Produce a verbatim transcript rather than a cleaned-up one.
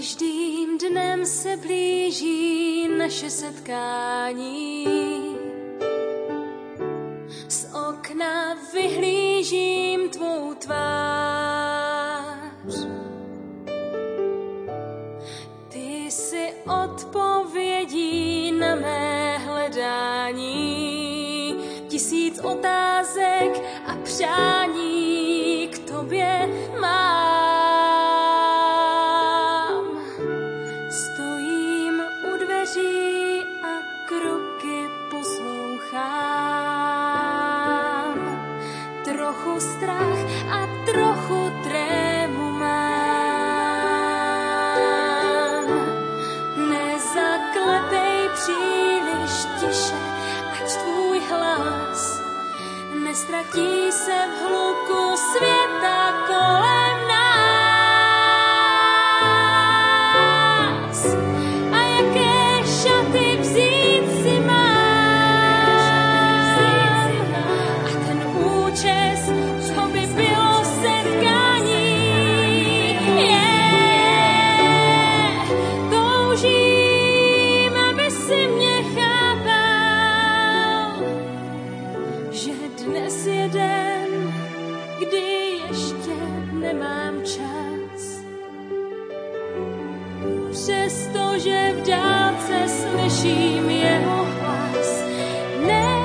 Každým dnem se blíží naše setkání. Z okna vyhlížím tvou tvář. Ty jsi odpovědí na mé hledání. Tisíc otázek a přání k tobě mám. A kroky poslouchám. Trochu strach a trochu trému mám. Nezaklepej příliš tiše, ať tvůj hlas nestratí se v hluku světa kolem nás. Šaty vzít si mám a ten účes, co by bylo setkání. Yeah. Toužím, aby si mě chápal, že dnes je den, kdy ještě nemám čas. Přestože v dálce slyším jeho hlas, ne